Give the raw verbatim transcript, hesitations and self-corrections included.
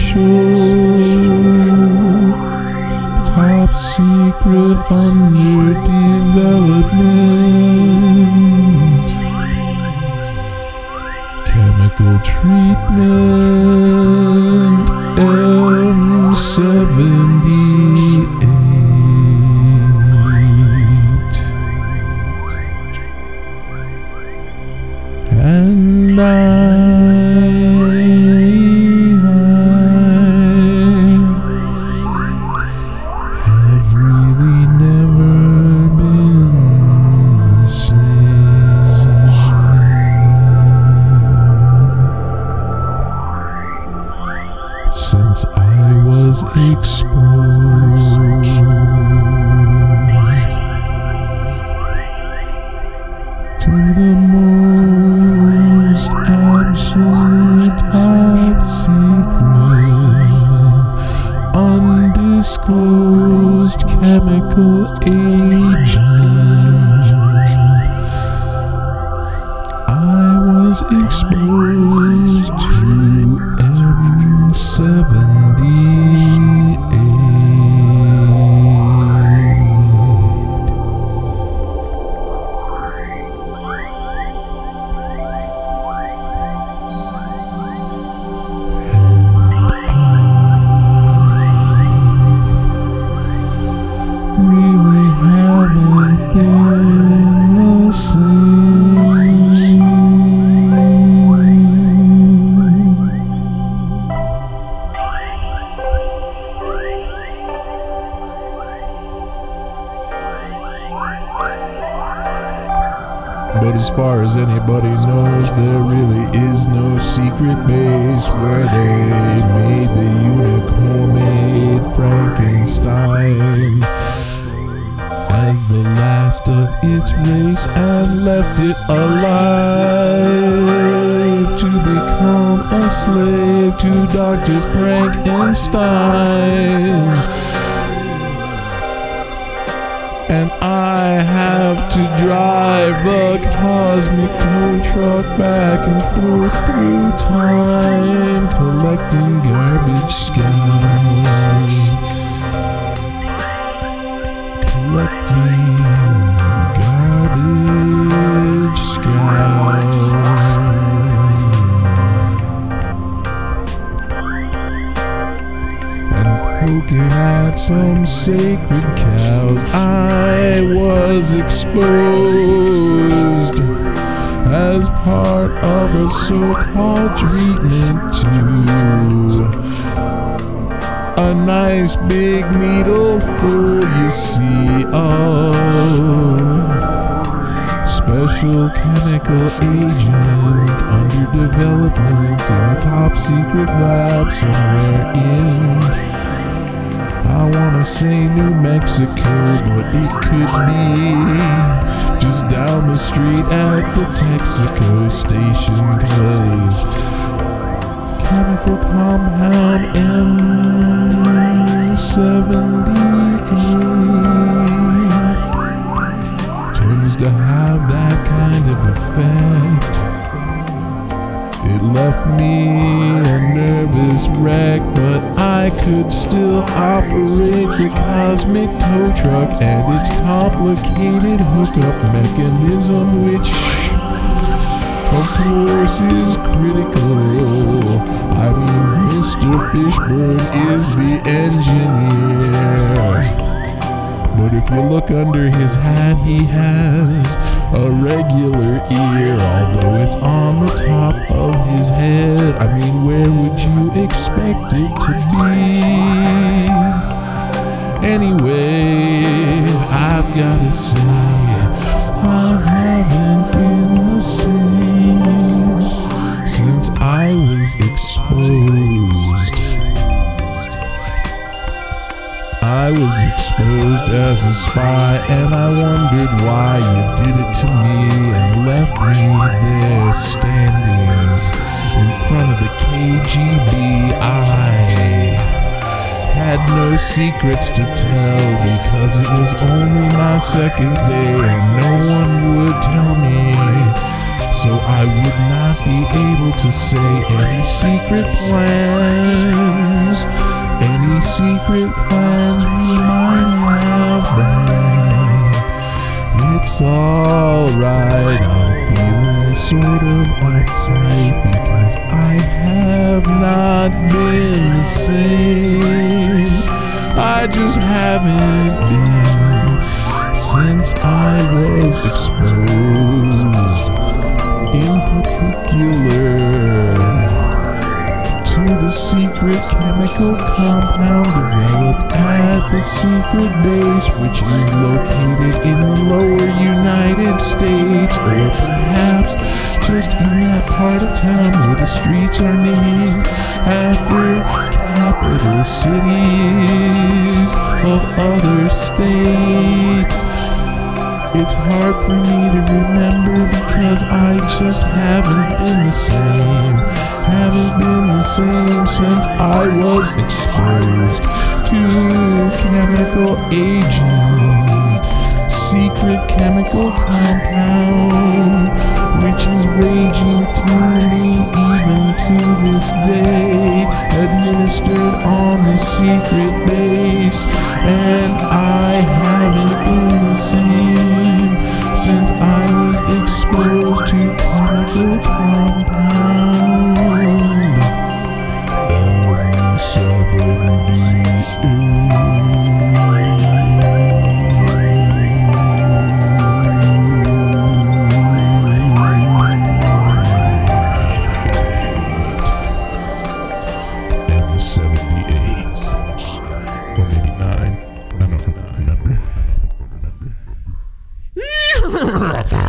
special, top secret under development, chemical treatment, M seventy-eight. And I, I have really never been the same since I was exposed to the most absolute top secret, undisclosed chemical agent. I was exposed to M seventy-eight. Really haven't been the same. But as far as anybody knows, there really is no secret base where they made the unicorn-made Frankenstein as the last of its race and left it alive to become a slave to Doctor Frankenstein. And I have to drive a cosmic tow truck back and forth through time, collecting garbage scouts. Collecting garbage scouts. And poking at some sacred cows, I was exposed as part of a so-called treatment to a nice big needle full, you see, of special chemical agent under development in a top secret lab somewhere in, I wanna say New Mexico, but it could be just down the street at the Texaco station, 'cause chemical compound M seventy-eight tends to have that kind of effect. It left me a nervous wreck, but I could still operate the cosmic tow truck and its complicated hookup mechanism, which of course is critical. I mean, Mister Fishburne is the engineer. But if you look under his hat, he has a regular ear, although it's on the top of his head. I mean, where would you expect it to be? Anyway, I've gotta say, I haven't been the same since I was exposed. I was exposed as a spy, and I wondered why you did it to me and left me there standing in front of the K G B. I had no secrets to tell because it was only my second day and no one would tell me, so I would not be able to say any secret plans, any secret plans we might have made. It's alright, I'm feeling sort of uptight because I have not been the same. I just haven't been since I was exposed, in particular to the secret chemical compound developed at the secret base, which is located in the lower United States, or perhaps just in that part of town where the streets are named after capital cities of other states. It's hard for me to remember because I just haven't been the same. Haven't been the same since I was exposed to chemical agent, secret chemical compound, which is raging through me even to this day, administered on the secret base, and I haven't been the same since I was exposed to chemical compound. Um, seventy-eight. seventy-eight, or maybe nine. I don't remember.